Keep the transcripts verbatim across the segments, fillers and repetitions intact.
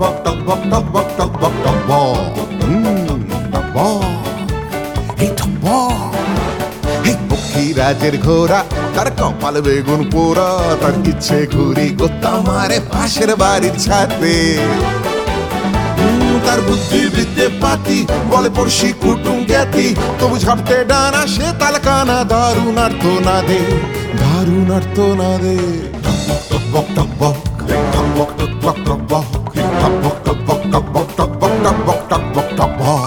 টকবক টকবক টকবক টকবক টকবক হুম টকবক এই টকবক এই পক্ষীরাজের ঘোড়া তার কপাল বেগুন পোড়া তার ইচ্ছে ঘুরি গোত্তা মারে পাশের বাড়ির ছাদে তার বুদ্ধি বিদ্যে পাতি বলে পড়শি কুটুম জ্ঞাতি তবু ঝাপটে ডানা সে তালকানা দারুণ আর্ত না দে দারুণ আর্ত না দে টকবক টকবক টকবক টকবক টকবক টকবক টকবক টকবক টকবক টকবক টকবক টকবক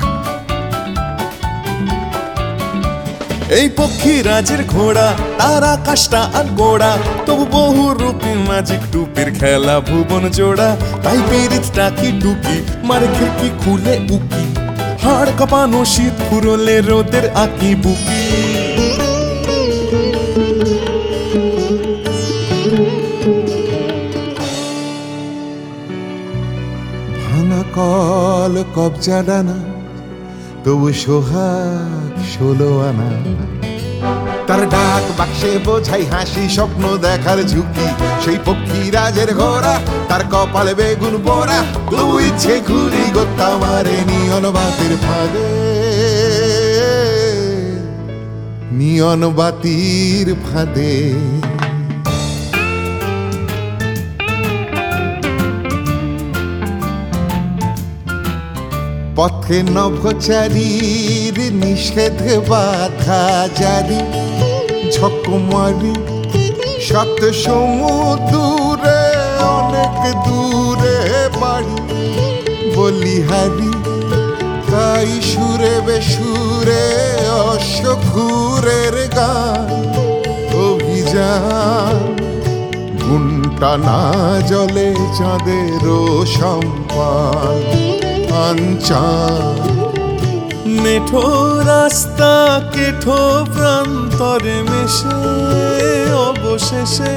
এই পক্ষীরাজের ঘোড়া তার আকাশটা আর গোড়া তবু বহু রূপী ম্যাজিক টুপির খেলা ভুবন জোড়া তাই পিরিতটা কি টুকি মারে খিড়কি খুলে উকি হাড় কাঁপানো শীত ফুরলে রোদের আঁকি বুকি ভাঙা কল কবজা ডানা তবু সোহাগ ষোলো আনা তার ডাক বাক্সে বোঝাই হাসি স্বপ্ন দেখার ঝুঁকি সেই পক্ষীরাজের ঘোড়া তার কপালে বেগুন পোড়া তবু ইচ্ছে ঘুরি গোত্তা মারে নিয়ন বাতির ফাঁদে নিয়ন বাতির ফাঁদে পথে নভচারীর নিষেধ বাধা জারি ঝকমারি সাত সমুদ্রে অনেক দূরে বাড়ি বলিহারি তাই সুরে বেসুরে অশ্বঘুরের গান অভিযান ঘুমটা না জলে চাঁদেরও সম্পান মেঠো রাস্তা কেঠো প্রান্তরে মেশে অবশেষে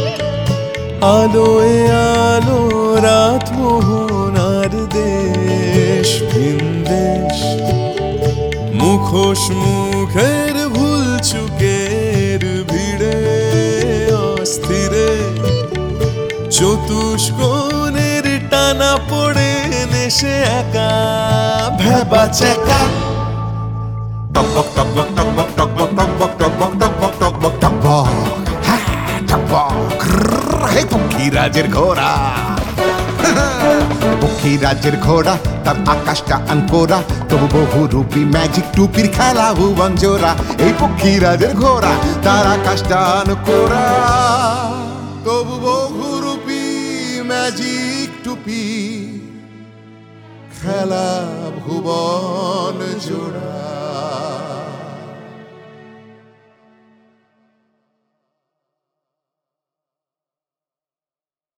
আলোয় আলো রাত মোহনার দেশ ভিনদেশ মুখোশ মুখের ভুল চুকের ভিড়ে অস্থিরে চতুষ্কোণের টানা পড়ে নেশে একা ভেবা চেকা টকবক টকবক টকবক টকবক টকবক টকবক টকবক টকবক টকবক হ্যাঁ টকবক হে পক্ষীরাজের ঘোড়া পক্ষীরাজের ঘোড়া তার আকাশটা আনকোরা তবু বহু রূপী ম্যাজিক টুপির খেলা ভুবন জোড়া এই পক্ষীরাজের ঘোড়া তার আকাশটা আনকোরা তবু বহু রূপী ম্যাজিক টুপি খেলা ভুবন জোড়া।